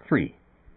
3.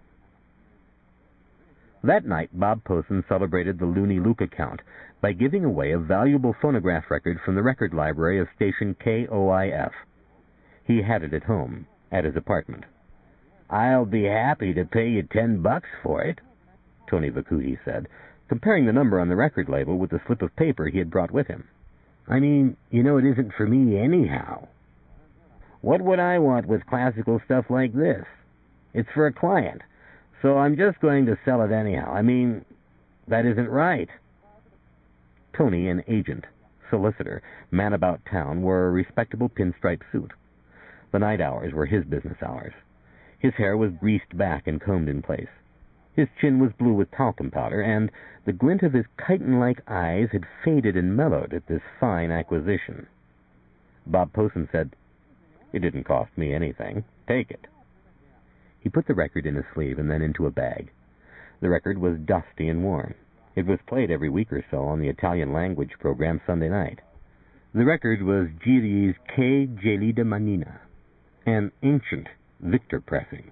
That night, Bob Posen celebrated the Looney Luke account by giving away a valuable phonograph record from the record library of station KOIF. He had it at home, at his apartment. "I'll be happy to pay you $10 for it," Tony Vaccuti said, comparing the number on the record label with the slip of paper he had brought with him. "I mean, you know it isn't for me anyhow. What would I want with classical stuff like this? It's for a client, so I'm just going to sell it anyhow. I mean, that isn't right." Tony, an agent, solicitor, man about town, wore a respectable pinstripe suit. The night hours were his business hours. His hair was greased back and combed in place. His chin was blue with talcum powder, and the glint of his chitin-like eyes had faded and mellowed at this fine acquisition. Bob Posen said, "It didn't cost me anything. Take it." He put the record in his sleeve and then into a bag. The record was dusty and worn. It was played every week or so on the Italian language program Sunday night. The record was Giri's Che Gelida Manina, an ancient Victor pressing.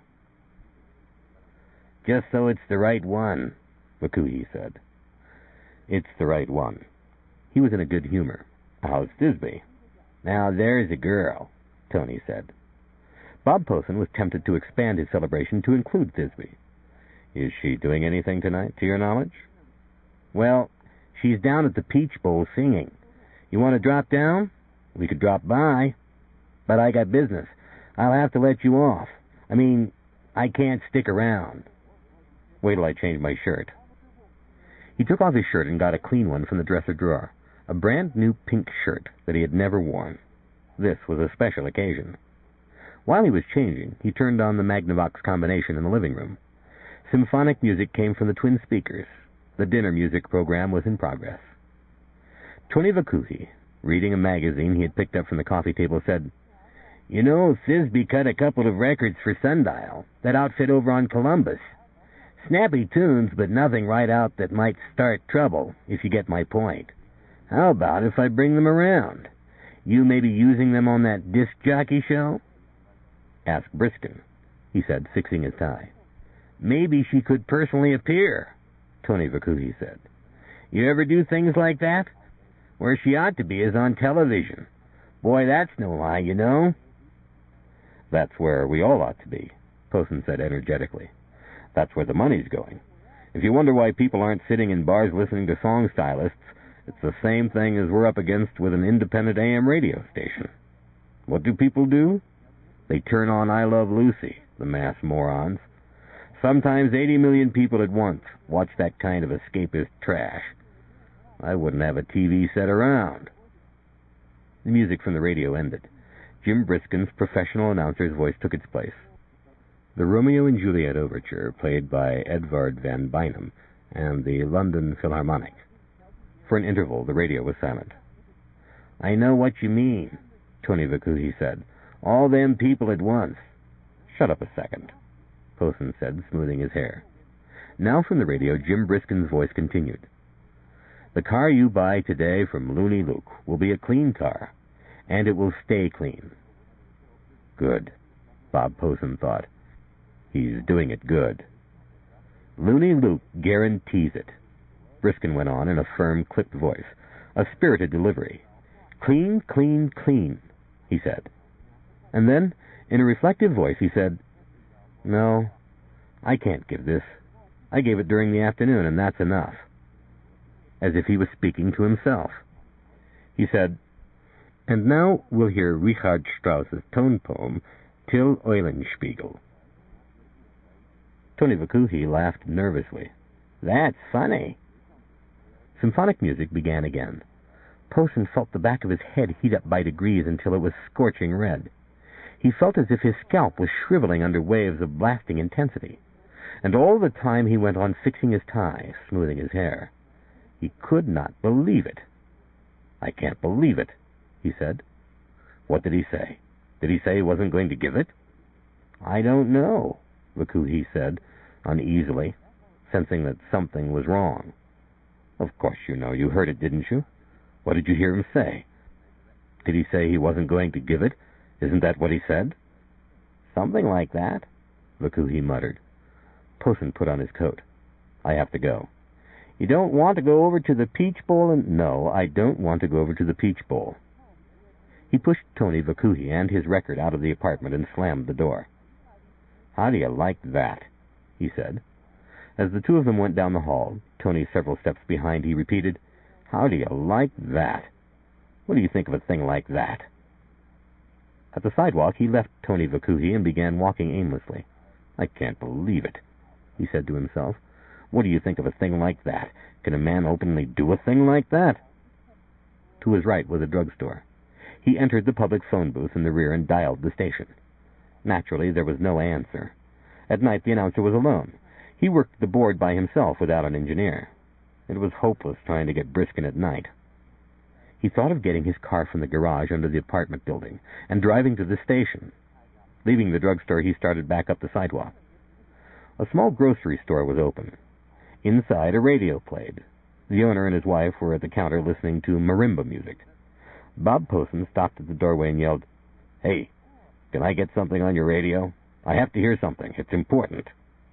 "Just so it's the right one," Vaccuti said. "It's the right one." He was in a good humor. "How's Thisbe?" "Now there's a girl," Tony said. Bob Posen was tempted to expand his celebration to include Thisbe. "Is she doing anything tonight, to your knowledge?" "Well, she's down at the Peach Bowl singing. You want to drop down? We could drop by. But I got business. I'll have to let you off. I mean, I can't stick around." "Wait till I change my shirt." He took off his shirt and got a clean one from the dresser drawer, a brand-new pink shirt that he had never worn. This was a special occasion. While he was changing, he turned on the Magnavox combination in the living room. Symphonic music came from the twin speakers. The dinner music program was in progress. Tony Vaccuti, reading a magazine he had picked up from the coffee table, said, "You know, Thisbe cut a couple of records for Sundial, that outfit over on Columbus. Snappy tunes, but nothing right out that might start trouble, if you get my point. How about if I bring them around? You may be using them on that disc jockey show?" "Ask Briskin," he said, fixing his tie. "Maybe she could personally appear," Tony Vaccuti said. "You ever do things like that? Where she ought to be is on television. Boy, that's no lie, you know." "That's where we all ought to be," Posen said energetically. "That's where the money's going. If you wonder why people aren't sitting in bars listening to song stylists, it's the same thing as we're up against with an independent AM radio station. What do? They turn on I Love Lucy, the mass morons. Sometimes 80 million people at once watch that kind of escapist trash. I wouldn't have a TV set around." The music from the radio ended. Jim Briskin's professional announcer's voice took its place. The Romeo and Juliet Overture, played by Edvard van Beinum and the London Philharmonic. For an interval, the radio was silent. "I know what you mean," Tony Vaccuti said. "All them people at once." "Shut up a second," Posen said, smoothing his hair. Now from the radio, Jim Briskin's voice continued. "The car you buy today from Looney Luke will be a clean car, and it will stay clean." Good, Bob Posen thought. He's doing it good. "Looney Luke guarantees it," Briskin went on in a firm, clipped voice, a spirited delivery. "Clean, clean, clean," he said. And then, in a reflective voice, he said, "No, I can't give this. I gave it during the afternoon, and that's enough." As if he was speaking to himself. He said, "And now we'll hear Richard Strauss's tone poem, Till Eulenspiegel." Tony Vaccuti laughed nervously. "That's funny." Symphonic music began again. Posen felt the back of his head heat up by degrees until it was scorching red. He felt as if his scalp was shriveling under waves of blasting intensity. And all the time he went on fixing his tie, smoothing his hair. He could not believe it. "I can't believe it," he said. "What did he say? Did he say he wasn't going to give it?" "I don't know," Vaccuti said, uneasily, sensing that something was wrong. "Of course you know. You heard it, didn't you? What did you hear him say? Did he say he wasn't going to give it? Isn't that what he said?" "Something like that." Vekouhi muttered. Posen put on his coat. I have to go. You don't want to go over to the Peach Bowl and... No, I don't want to go over to the Peach Bowl. He pushed Tony Vekouhi and his record out of the apartment and slammed the door. How do you like that? He said. As the two of them went down the hall, Tony several steps behind, he repeated, How do you like that? What do you think of a thing like that? At the sidewalk, he left Tony Vekouhi and began walking aimlessly. I can't believe it, he said to himself. What do you think of a thing like that? Can a man openly do a thing like that? To his right was a drugstore. He entered the public phone booth in the rear and dialed the station. Naturally, there was no answer. At night, the announcer was alone. He worked the board by himself without an engineer. It was hopeless trying to get Briskin at night. He thought of getting his car from the garage under the apartment building and driving to the station. Leaving the drugstore, he started back up the sidewalk. A small grocery store was open. Inside, a radio played. The owner and his wife were at the counter listening to marimba music. Bob Posen stopped at the doorway and yelled, Hey, can I get something on your radio? I have to hear something. It's important.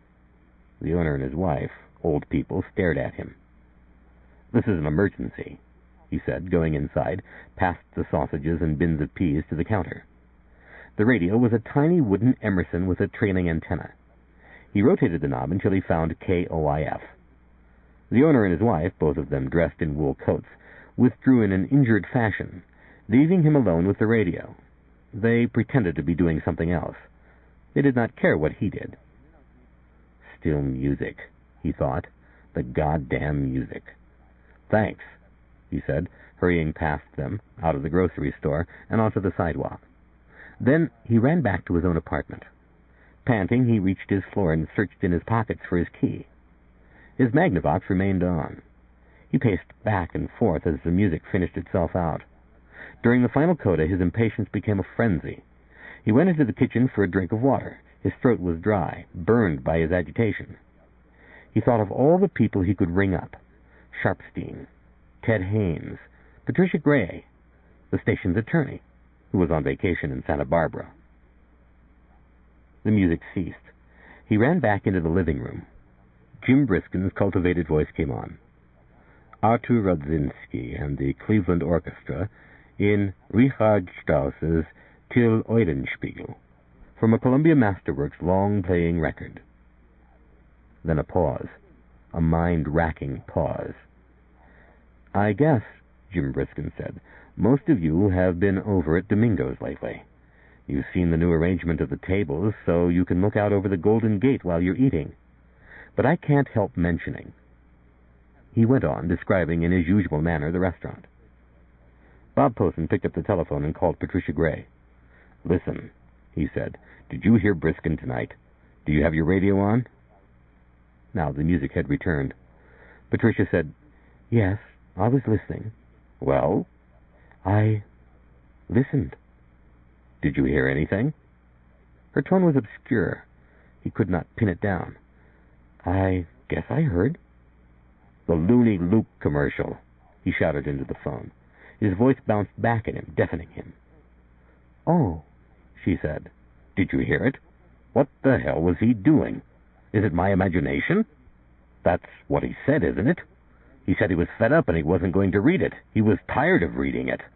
The owner and his wife, old people, stared at him. This is an emergency, he said, going inside, past the sausages and bins of peas to the counter. The radio was a tiny wooden Emerson with a trailing antenna. He rotated the knob until he found KOIF. The owner and his wife, both of them dressed in wool coats, withdrew in an injured fashion, leaving him alone with the radio. They pretended to be doing something else. They did not care what he did. Still music, he thought. The goddamn music. Thanks, he said, hurrying past them, out of the grocery store, and onto the sidewalk. Then he ran back to his own apartment. Panting, he reached his floor and searched in his pockets for his key. His Magnavox remained on. He paced back and forth as the music finished itself out. During the final coda, his impatience became a frenzy. He went into the kitchen for a drink of water. His throat was dry, burned by his agitation. He thought of all the people he could ring up. Sharpstein, Ted Haynes, Patricia Gray, the station's attorney, who was on vacation in Santa Barbara. The music ceased. He ran back into the living room. Jim Briskin's cultivated voice came on. Artur Radzinski and the Cleveland Orchestra in Richard Strauss's Till Eulenspiegel, from a Columbia Masterworks long-playing record. Then a pause, a mind-racking pause. I guess, Jim Briskin said, most of you have been over at Domingo's lately. You've seen the new arrangement of the tables, so you can look out over the Golden Gate while you're eating. But I can't help mentioning. He went on, describing in his usual manner the restaurant. Bob Posen picked up the telephone and called Patricia Gray. Listen, he said, did you hear Briskin tonight? Do you have your radio on? Now the music had returned. Patricia said, Yes, I was listening. Well? I listened. Did you hear anything? Her tone was obscure. He could not pin it down. I guess I heard. The Looney Luke commercial, he shouted into the phone. His voice bounced back at him, deafening him. Oh, she said. Did you hear it? What the hell was he doing? Is it my imagination? That's what he said, isn't it? He said he was fed up and he wasn't going to read it. He was tired of reading it.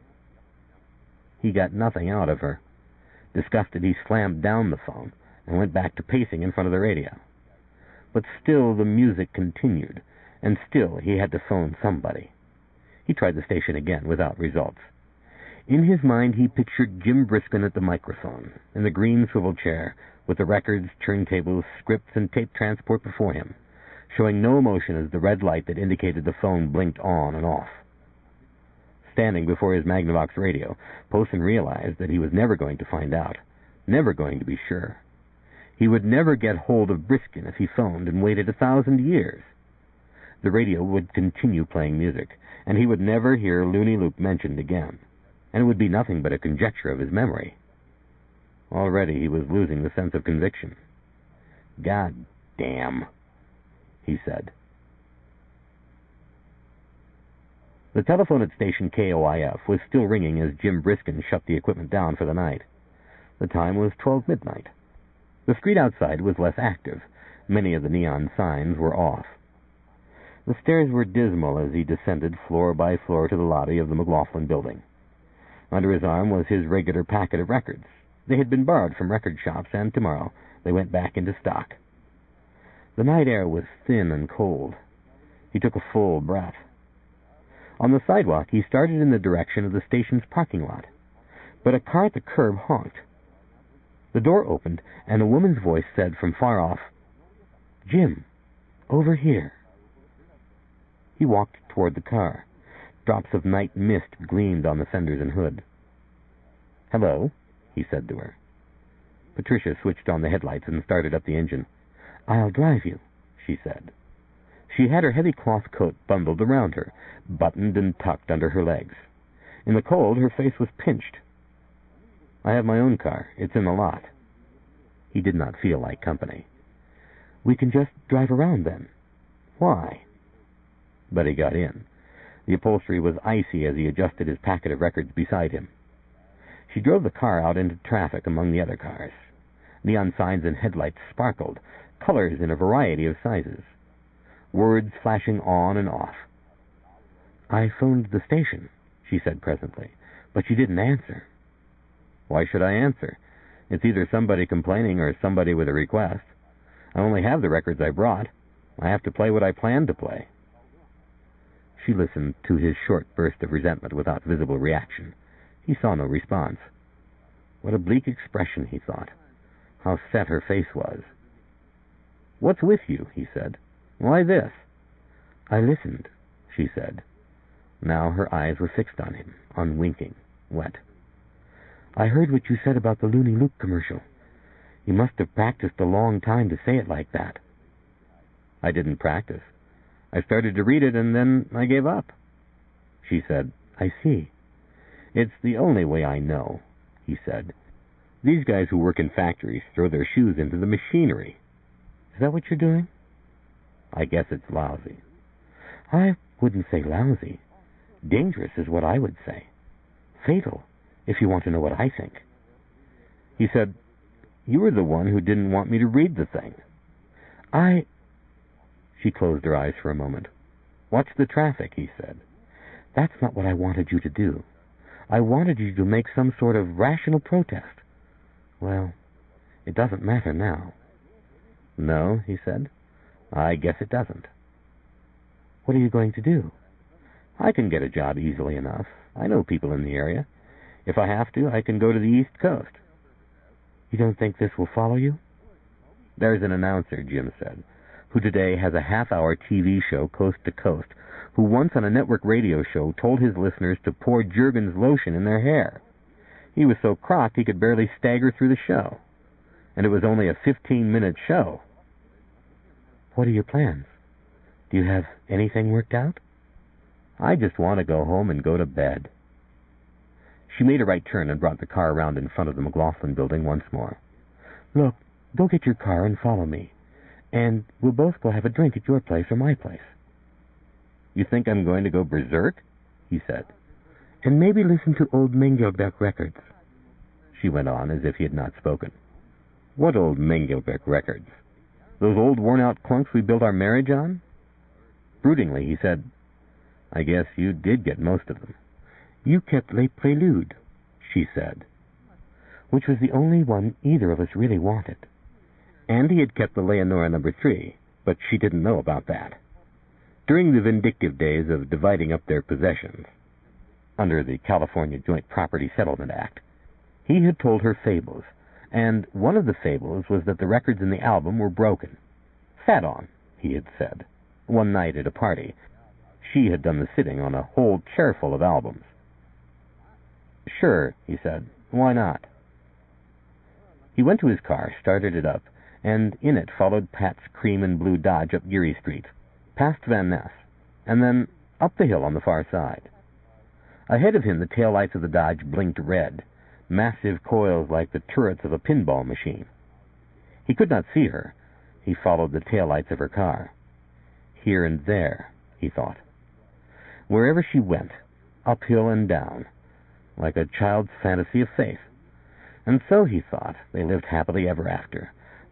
He got nothing out of her. Disgusted, he slammed down the phone and went back to pacing in front of the radio. But still the music continued, and still he had to phone somebody. He tried the station again, without results. In his mind he pictured Jim Briskin at the microphone, in the green swivel chair, with the records, turntables, scripts, and tape transport before him, showing no emotion as the red light that indicated the phone blinked on and off. Standing before his Magnavox radio, Posen realized that he was never going to find out, never going to be sure. He would never get hold of Briskin if he phoned and waited 1,000 years. The radio would continue playing music, and he would never hear Looney Luke mentioned again, and it would be nothing but a conjecture of his memory. Already he was losing the sense of conviction. God damn, he said. The telephone at station KOIF was still ringing as Jim Briskin shut the equipment down for the night. The time was 12 midnight. The street outside was less active. Many of the neon signs were off. The stairs were dismal as he descended floor by floor to the lobby of the McLaughlin building. Under his arm was his regular packet of records. They had been borrowed from record shops, and tomorrow they went back into stock. The night air was thin and cold. He took a full breath. On the sidewalk, he started in the direction of the station's parking lot, but a car at the curb honked. The door opened, and a woman's voice said from far off, "Jim, over here." He walked toward the car. Drops of night mist gleamed on the fenders and hood. "Hello," he said to her. Patricia switched on the headlights and started up the engine. "I'll drive you," she said. She had her heavy cloth coat bundled around her, buttoned and tucked under her legs. In the cold, her face was pinched. "I have my own car. It's in the lot." He did not feel like company. "We can just drive around then." "Why?" But he got in. The upholstery was icy as he adjusted his packet of records beside him. She drove the car out into traffic among the other cars. Neon signs and headlights sparkled, colors in a variety of sizes. Words flashing on and off. "I phoned the station," she said presently, "but you didn't answer." "Why should I answer? It's either somebody complaining or somebody with a request. I only have the records I brought. I have to play what I planned to play." She listened to his short burst of resentment without visible reaction. He saw no response. What a bleak expression, he thought. How set her face was. "What's with you?" he said. "Why this?" "I listened," she said. Now her eyes were fixed on him, unwinking, wet. "I heard what you said about the Looney Luke commercial. You must have practiced a long time to say it like that." "I didn't practice. I started to read it, and then I gave up." She said, "I see." "It's the only way I know," he said. "These guys who work in factories throw their shoes into the machinery." "Is that what you're doing?" "I guess it's lousy." "I wouldn't say lousy. Dangerous is what I would say. Fatal, if you want to know what I think." He said, "You were the one who didn't want me to read the thing." She closed her eyes for a moment. "Watch the traffic," he said. "That's not what I wanted you to do. I wanted you to make some sort of rational protest. Well, it doesn't matter now." "No," he said. "I guess it doesn't." "What are you going to do?" "I can get a job easily enough. I know people in the area. If I have to, I can go to the East Coast." "You don't think this will follow you?" "There's an announcer," Jim said, "who today has a half-hour TV show coast to coast, who once on a network radio show told his listeners to pour Jergens lotion in their hair. He was so crocked he could barely stagger through the show. And it was only a 15-minute show." "What are your plans? Do you have anything worked out?" "I just want to go home and go to bed." She made a right turn and brought the car around in front of the McLaughlin building once more. "Look, go get your car and follow me. And we'll both go have a drink at your place or my place." "You think I'm going to go berserk?" he said. "And maybe listen to old Mengelberg records," she went on as if he had not spoken. "What old Mengelberg records? Those old worn-out clunks we built our marriage on?" Broodingly, he said, "I guess you did get most of them." "You kept Les Préludes," she said, which was the only one either of us really wanted. And he had kept the Leonora No. 3, but she didn't know about that. During the vindictive days of dividing up their possessions, under the California Joint Property Settlement Act, he had told her fables, and one of the fables was that the records in the album were broken. "Sat on," he had said, one night at a party. She had done the sitting on a whole chairful of albums. "Sure," he said. "Why not?" He went to his car, started it up, and in it followed Pat's cream and blue Dodge up Geary Street, past Van Ness, and then up the hill on the far side. Ahead of him, the taillights of the Dodge blinked red, massive coils like the turrets of a pinball machine. He could not see her. He followed the taillights of her car. Here and there, he thought. Wherever she went, uphill and down, like a child's fantasy of faith. And so, he thought, they lived happily ever after,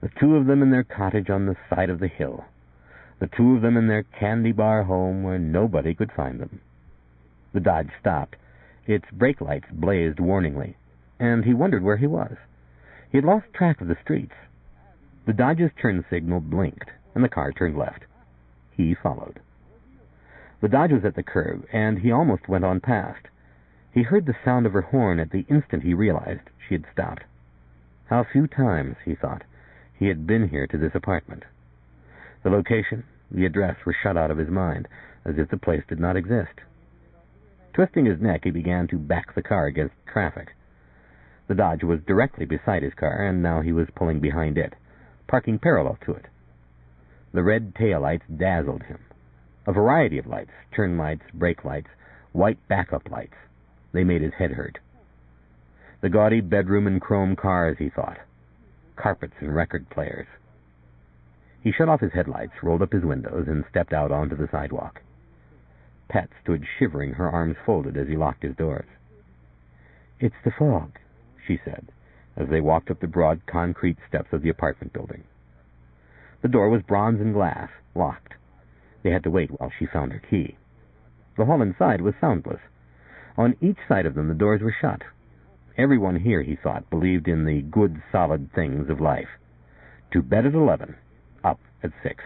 The two of them in their cottage on the side of the hill. The two of them in their candy bar home where nobody could find them. The Dodge stopped. Its brake lights blazed warningly, and he wondered where he was. He had lost track of the streets. The Dodge's turn signal blinked, and the car turned left. He followed. The Dodge was at the curb, and he almost went on past. He heard the sound of her horn at the instant he realized she had stopped. How few times, he thought, he had been here to this apartment. The location, the address were shut out of his mind, as if the place did not exist. Twisting his neck, he began to back the car against traffic. The Dodge was directly beside his car, and now he was pulling behind it, parking parallel to it. The red taillights dazzled him. A variety of lights, turn lights, brake lights, white backup lights. They made his head hurt. The gaudy bedroom and chrome cars, he thought. Carpets and record players. He shut off his headlights, rolled up his windows, and stepped out onto the sidewalk. Pat stood shivering, her arms folded as he locked his doors. "It's the fog," she said, as they walked up the broad concrete steps of the apartment building. The door was bronze and glass, locked. They had to wait while she found her key. The hall inside was soundless. On each side of them the doors were shut. Everyone here, he thought, believed in the good, solid things of life. To bed at 11, up at 6.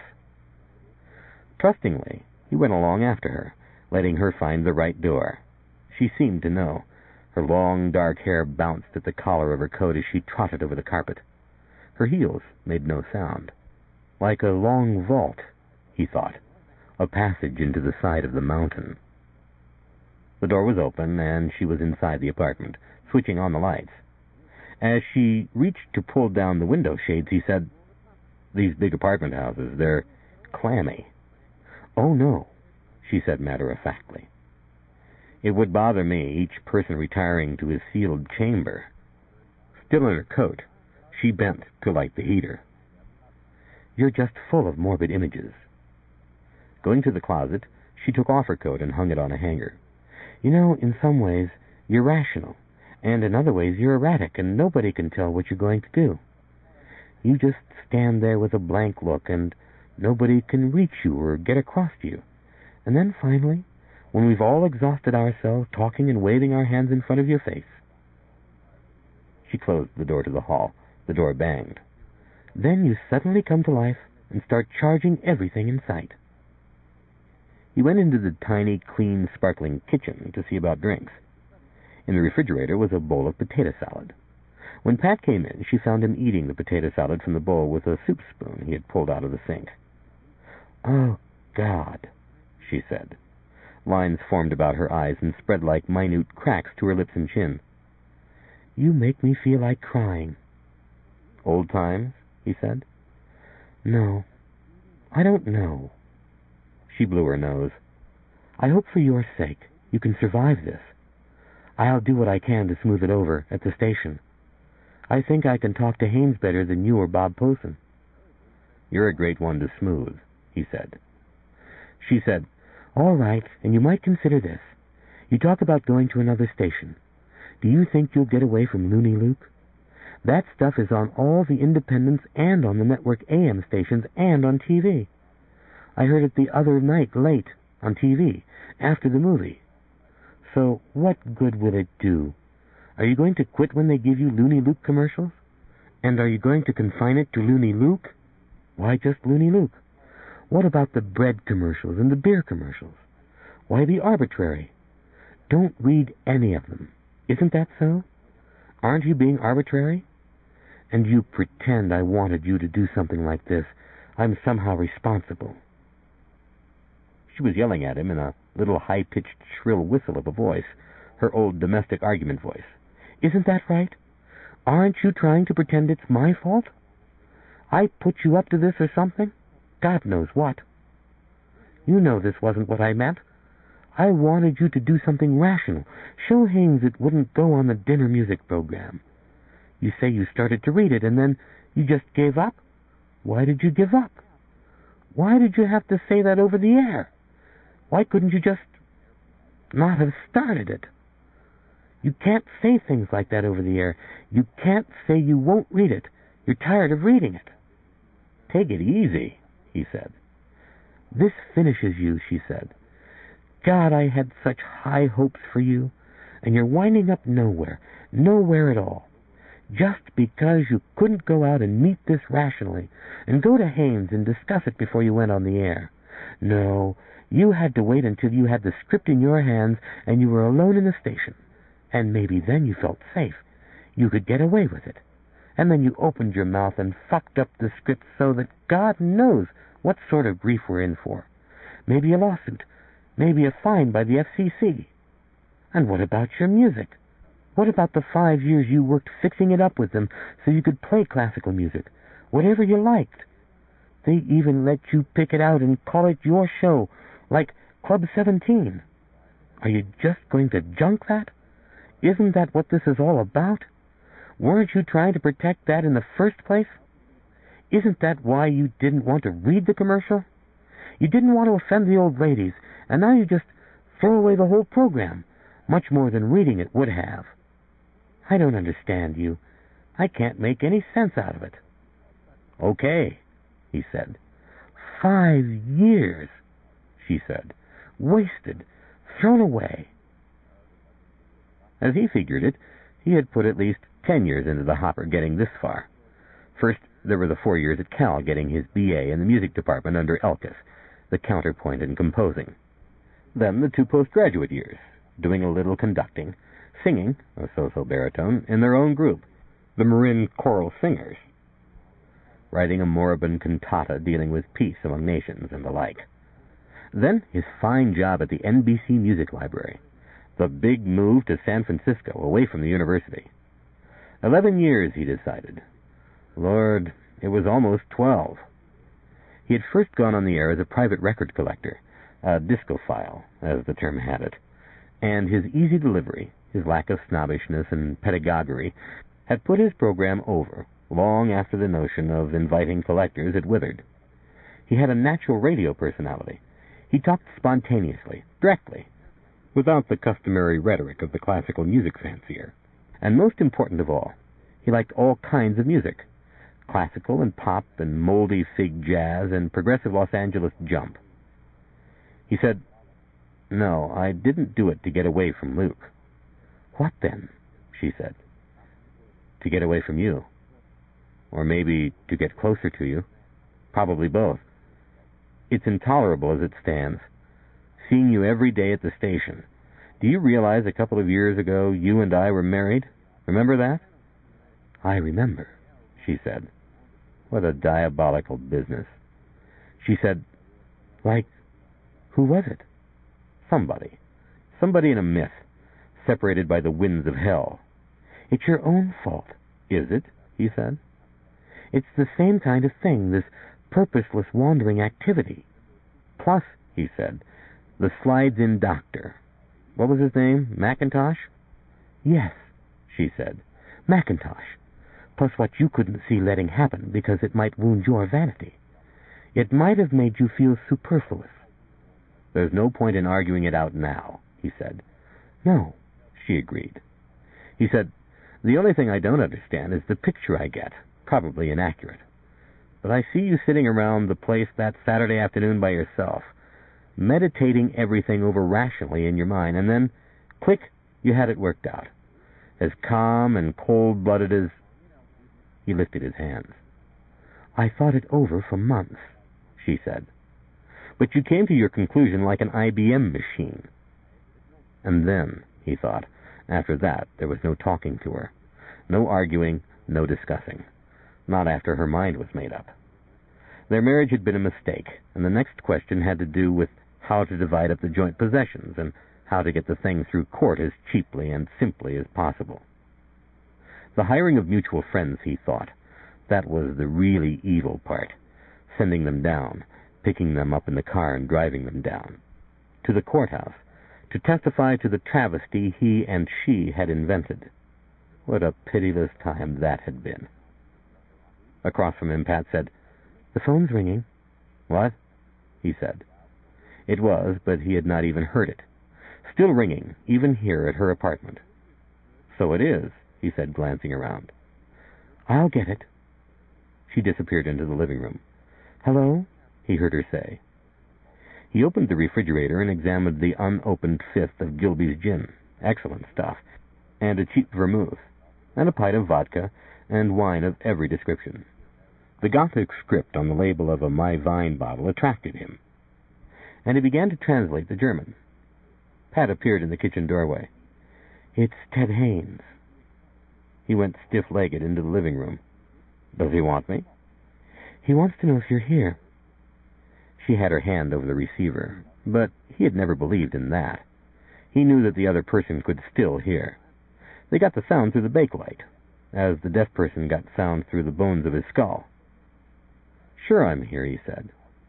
Trustingly, he went along after her, letting her find the right door. She seemed to know. Her long, dark hair bounced at the collar of her coat as she trotted over the carpet. Her heels made no sound. Like a long vault, he thought, a passage into the side of the mountain. The door was open, and she was inside the apartment, switching on the lights. As she reached to pull down the window shades, he said, "These big apartment houses, they're clammy." "Oh, no," she said matter-of-factly. "It would bother me, each person retiring to his sealed chamber." Still in her coat, she bent to light the heater. "You're just full of morbid images." Going to the closet, she took off her coat and hung it on a hanger. "You know, in some ways, you're rational, and in other ways you're erratic, and nobody can tell what you're going to do. You just stand there with a blank look, and nobody can reach you or get across to you. And then finally, when we've all exhausted ourselves talking and waving our hands in front of your face..." She closed the door to the hall. The door banged. "Then you suddenly come to life and start charging everything in sight." He went into the tiny, clean, sparkling kitchen to see about drinks. In the refrigerator was a bowl of potato salad. When Pat came in, she found him eating the potato salad from the bowl with a soup spoon he had pulled out of the sink. "Oh, God," she said. Lines formed about her eyes and spread like minute cracks to her lips and chin. "You make me feel like crying." "Old times?" he said. "No, I don't know." She blew her nose. "I hope for your sake you can survive this. I'll do what I can to smooth it over at the station. I think I can talk to Haynes better than you or Bob Posen." "You're a great one to smooth," he said. She said, "All right, and you might consider this. You talk about going to another station. Do you think you'll get away from Looney Luke? That stuff is on all the independents and on the network AM stations and on TV. I heard it the other night late on TV, after the movie. So what good will it do? Are you going to quit when they give you Looney Luke commercials? And are you going to confine it to Looney Luke? Why just Looney Luke? What about the bread commercials and the beer commercials? Why be arbitrary? Don't read any of them. Isn't that so? Aren't you being arbitrary? And you pretend I wanted you to do something like this. I'm somehow responsible." She was yelling at him in a little high-pitched, shrill whistle of a voice, her old domestic argument voice. "Isn't that right? Aren't you trying to pretend it's my fault? I put you up to this or something? God knows what. You know this wasn't what I meant. I wanted you to do something rational. Show Haynes it wouldn't go on the dinner music program. You say you started to read it, and then you just gave up? Why did you give up? Why did you have to say that over the air? Why couldn't you just not have started it? You can't say things like that over the air. You can't say you won't read it. You're tired of reading it. Take it easy, he said. This finishes you, she said. God, I had such high hopes for you, and you're winding up nowhere at all. Just because you couldn't go out and meet this rationally, and go to Haynes and discuss it before you went on the air. No, you had to wait until you had the script in your hands and you were alone in the station. And maybe then you felt safe. You could get away with it. And then you opened your mouth and fucked up the script so that God knows what sort of grief we're in for. Maybe a lawsuit. Maybe a fine by the FCC. And what about your music? What about the 5 years you worked fixing it up with them so you could play classical music, whatever you liked? They even let you pick it out and call it your show, like Club 17. Are you just going to junk that? Isn't that what this is all about? Weren't you trying to protect that in the first place? Isn't that why you didn't want to read the commercial? You didn't want to offend the old ladies, and now you just throw away the whole program, much more than reading it would have. I don't understand you. I can't make any sense out of it. Okay, he said. 5 years, she said. Wasted, thrown away. As he figured it, he had put at least 10 years into the hopper getting this far. First, there were the 4 years at Cal getting his B.A. in the music department under Elkis, the counterpoint in composing. Then the 2 postgraduate years, doing a little conducting, singing, a so-so baritone, in their own group, the Marin Choral Singers, writing a moribund cantata dealing with peace among nations and the like. Then his fine job at the NBC Music Library, the big move to San Francisco, away from the university. 11 years, he decided. Lord, it was almost 12. He had first gone on the air as a private record collector, a discophile, as the term had it, and his easy delivery, his lack of snobbishness and pedagoguery, had put his program over long after the notion of inviting collectors had withered. He had a natural radio personality. He talked spontaneously, directly, without the customary rhetoric of the classical music fancier. And most important of all, he liked all kinds of music, classical and pop and moldy fig jazz and progressive Los Angeles jump. He said, "No, I didn't do it to get away from Luke." "What then?" she said. "To get away from you. Or maybe to get closer to you. Probably both. It's intolerable as it stands. Seeing you every day at the station. Do you realize a couple of years ago you and I were married? Remember that?" "I remember," she said. What a diabolical business. She said, "Like, who was it?" "Somebody. Somebody in a myth, separated by the winds of hell." "It's your own fault." "Is it?" he said. "It's the same kind of thing, this purposeless wandering activity. Plus," he said, "the slides-in doctor. What was his name? McIntosh?" "Yes," she said, "McIntosh. Plus what you couldn't see letting happen because it might wound your vanity. It might have made you feel superfluous." "There's no point in arguing it out now," he said. "No," she agreed. He said, "The only thing I don't understand is the picture I get, probably inaccurate. But I see you sitting around the place that Saturday afternoon by yourself, meditating everything over rationally in your mind, and then, click, you had it worked out. As calm and cold-blooded as—" He lifted his hands. "I thought it over for months," she said. "But you came to your conclusion like an IBM machine." And then, he thought, after that there was no talking to her. No arguing, no discussing. Not after her mind was made up. Their marriage had been a mistake, and the next question had to do with how to divide up the joint possessions and how to get the thing through court as cheaply and simply as possible. The hiring of mutual friends, he thought, that was the really evil part, sending them down, picking them up in the car and driving them down, to the courthouse, to testify to the travesty he and she had invented. What a pitiless time that had been. Across from him, Pat said, "The phone's ringing." "What?" he said. It was, but he had not even heard it. Still ringing, even here at her apartment. "So it is," he said, glancing around. "I'll get it." She disappeared into the living room. "Hello?" he heard her say. He opened the refrigerator and examined the unopened fifth of Gilby's gin. Excellent stuff. And a cheap vermouth, and a pint of vodka, and wine of every description. The Gothic script on the label of a My Vine bottle attracted him, and he began to translate the German. Pat appeared in the kitchen doorway. "It's Ted Haines." He went stiff-legged into the living room. "Does he want me?" "He wants to know if you're here." She had her hand over the receiver, but he had never believed in that. He knew that the other person could still hear. They got the sound through the bakelite, as the deaf person got sound through the bones of his skull. "Sure I'm here," he said.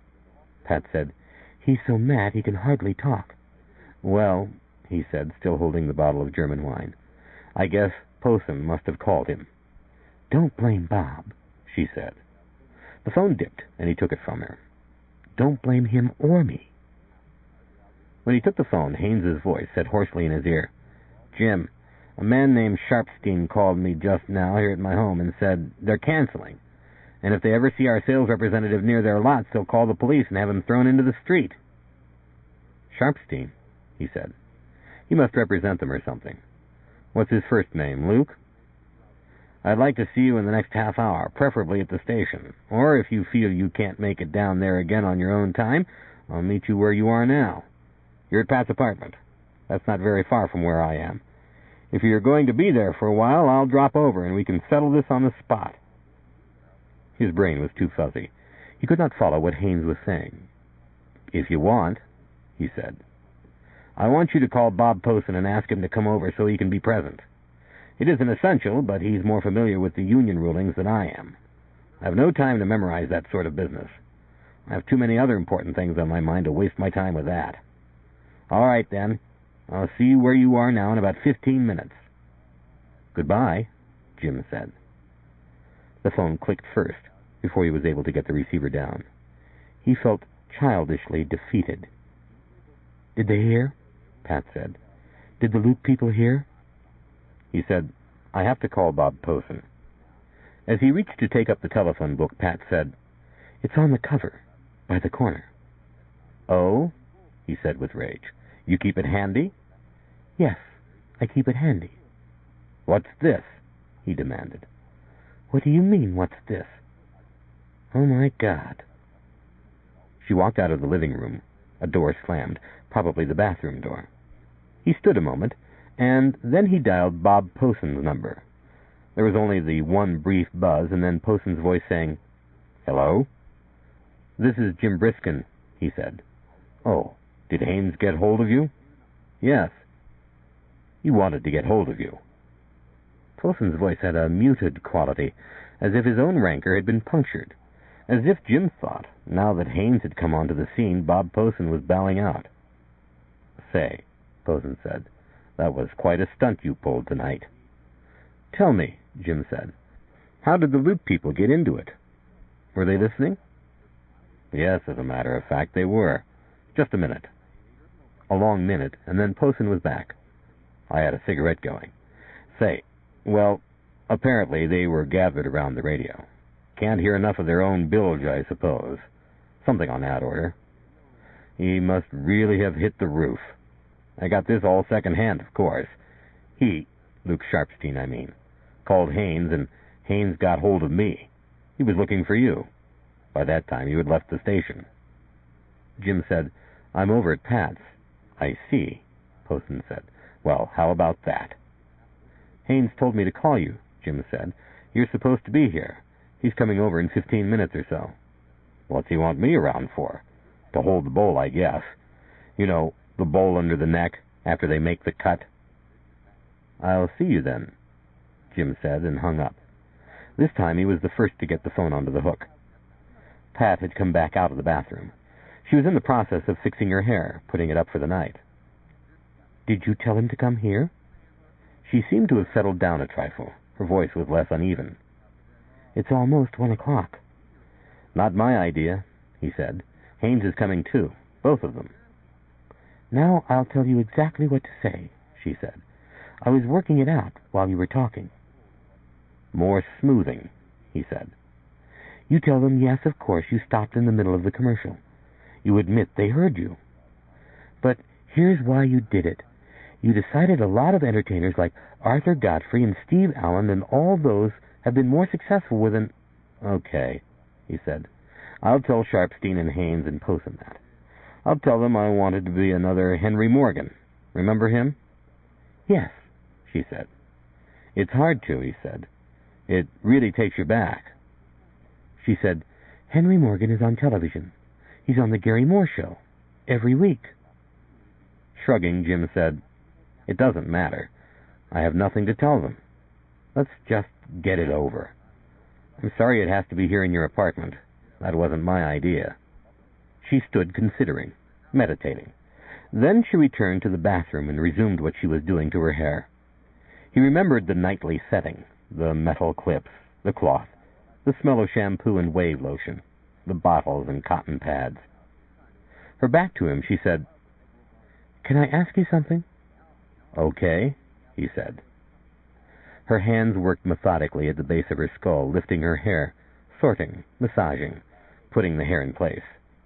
Pat said, "He's so mad he can hardly talk." "Well," he said, still holding the bottle of German wine, "I guess Posen must have called him." "Don't blame Bob," she said. The phone dipped, and he took it from her. "Don't blame him or me." When he took the phone, Haynes's voice said hoarsely in his ear, "Jim, a man named Sharpstein called me just now here at my home and said they're canceling, and if they ever see our sales representative near their lots, they'll call the police and have him thrown into the street." "Sharpstein," he said. "He must represent them or something. What's his first name, Luke?" "I'd like to see you in the next half hour, preferably at the station. Or if you feel you can't make it down there again on your own time, I'll meet you where you are now. You're at Pat's apartment. That's not very far from where I am. If you're going to be there for a while, I'll drop over and we can settle this on the spot." His brain was too fuzzy. He could not follow what Haynes was saying. "If you want," he said. "I want you to call Bob Posen and ask him to come over so he can be present. It isn't essential, but he's more familiar with the union rulings than I am. I have no time to memorize that sort of business. I have too many other important things on my mind to waste my time with that. All right, then. I'll see you where you are now in about 15 minutes. "Goodbye," Jim said. The phone clicked first, before he was able to get the receiver down. He felt childishly defeated. "Did they hear?" Pat said. "Did the Luke people hear?" He said, "I have to call Bob Posen." As he reached to take up the telephone book, Pat said, "It's on the cover, by the corner." "Oh?" he said with rage. "You keep it handy?" "Yes, I keep it handy." "What's this?" he demanded. "What do you mean, what's this?" "Oh, my God." She walked out of the living room. A door slammed, probably the bathroom door. He stood a moment, and then he dialed Bob Posen's number. There was only the one brief buzz, and then Posen's voice saying, "Hello?" "This is Jim Briskin," he said. "Oh, did Haynes get hold of you?" "Yes." "He wanted to get hold of you." Posen's voice had a muted quality, as if his own rancor had been punctured, as if Jim thought, now that Haynes had come onto the scene, Bob Posen was bowing out. "Say," Posen said, "that was quite a stunt you pulled tonight." "Tell me," Jim said, "how did the Luke people get into it? Were they listening?" "Yes, as a matter of fact, they were. Just a minute." A long minute, and then Posen was back. I had a cigarette going. "Say, well, apparently they were gathered around the radio. Can't hear enough of their own bilge, I suppose. Something on that order. He must really have hit the roof. I got this all second-hand, of course. He, Luke Sharpstein, I mean, called Haynes, and Haynes got hold of me. He was looking for you. By that time, you had left the station." Jim said, "I'm over at Pat's." "I see," Posen said. "Well, how about that?" "Haynes told me to call you," Jim said. "You're supposed to be here. He's coming over in 15 minutes or so." "What's he want me around for?" "To hold the bowl, I guess. You know, the bowl under the neck after they make the cut." "I'll see you then," Jim said, and hung up. This time he was the first to get the phone onto the hook. Pat had come back out of the bathroom. She was in the process of fixing her hair, putting it up for the night. "Did you tell him to come here?" She seemed to have settled down a trifle. Her voice was less uneven. "It's almost 1 o'clock. "Not my idea," he said. "Haynes is coming too. Both of them." "Now I'll tell you exactly what to say," she said. "I was working it out while you were talking." "More smoothing," he said. You tell them, yes, of course, you stopped in the middle of the commercial. You admit they heard you. But here's why you did it. You decided a lot of entertainers like Arthur Godfrey and Steve Allen and all those have been more successful with an... Okay, he said. I'll tell Sharpstein and Haynes and Posen that. I'll tell them I wanted to be another Henry Morgan. Remember him? Yes, she said. It's hard to, he said. It really takes you back. She said, Henry Morgan is on television. He's on the Gary Moore Show. Every week. Shrugging, Jim said, It doesn't matter. I have nothing to tell them. Let's just get it over. I'm sorry it has to be here in your apartment. That wasn't my idea. She stood considering, meditating. Then she returned to the bathroom and resumed what she was doing to her hair. He remembered the nightly setting, the metal clips, the cloth, the smell of shampoo and wave lotion, the bottles and cotton pads. Her back to him, she said, Can I ask you something? Okay, he said. Her hands worked methodically at the base of her skull, lifting her hair, sorting, massaging, putting the hair in place.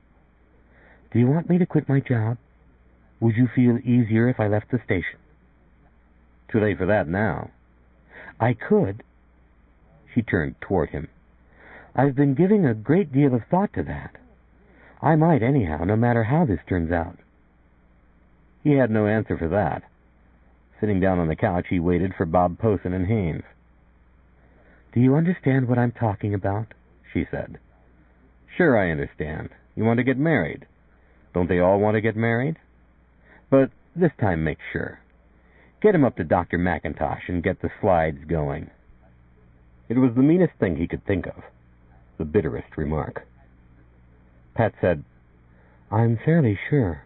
Do you want me to quit my job? Would you feel easier if I left the station? Too late for that now. I could. She turned toward him. I've been giving a great deal of thought to that. I might anyhow, no matter how this turns out. He had no answer for that. Sitting down on the couch, he waited for Bob Posen and Haynes. Do you understand what I'm talking about? She said. Sure, I understand. You want to get married. Don't they all want to get married? But this time make sure. Get him up to Dr. McIntosh and get the slides going. It was the meanest thing he could think of, the bitterest remark. Pat said, I'm fairly sure.